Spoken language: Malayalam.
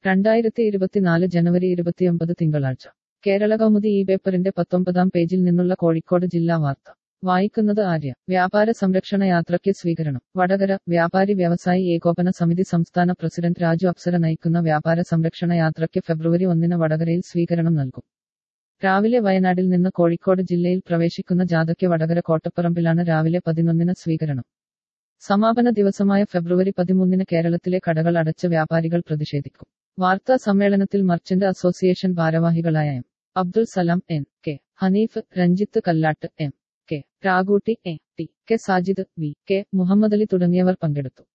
2024 ജനുവരി 29 തിങ്കളാഴ്ച കേരള കൗമുദി ഈ പേപ്പറിന്റെ 19-ാം പേജിൽ നിന്നുള്ള കോഴിക്കോട് ജില്ലാ വാർത്ത വായിക്കുന്നത് ആര്യ. വ്യാപാര സംരക്ഷണ യാത്രയ്ക്ക് സ്വീകരണം. വടകര. വ്യാപാരി വ്യവസായി ഏകോപന സമിതി സംസ്ഥാന പ്രസിഡന്റ് രാജു അപ്സര നയിക്കുന്ന വ്യാപാര സംരക്ഷണ യാത്രയ്ക്ക് ഫെബ്രുവരി 1 വടകരയിൽ സ്വീകരണം നൽകും. രാവിലെ വയനാട്ടിൽ നിന്ന് കോഴിക്കോട് ജില്ലയിൽ പ്രവേശിക്കുന്ന ജാഥയ്ക്ക് വടകര കോട്ടപ്പറമ്പിലാണ് രാവിലെ 11 സ്വീകരണം. സമാപന ദിവസമായ ഫെബ്രുവരി 13 കേരളത്തിലെ കടകൾ അടച്ച വ്യാപാരികൾ പ്രതിഷേധിക്കും. വാർത്താ സമ്മേളനത്തിൽ മർച്ചന്റ് അസോസിയേഷൻ ഭാരവാഹികളായ M. Abdul Salam, N. K. Haneef, Ranjith Kallatt, M. K. Ragootty, A. T. K. Sajid, V. K. Muhammadali തുടങ്ങിയവർ പങ്കെടുത്തു.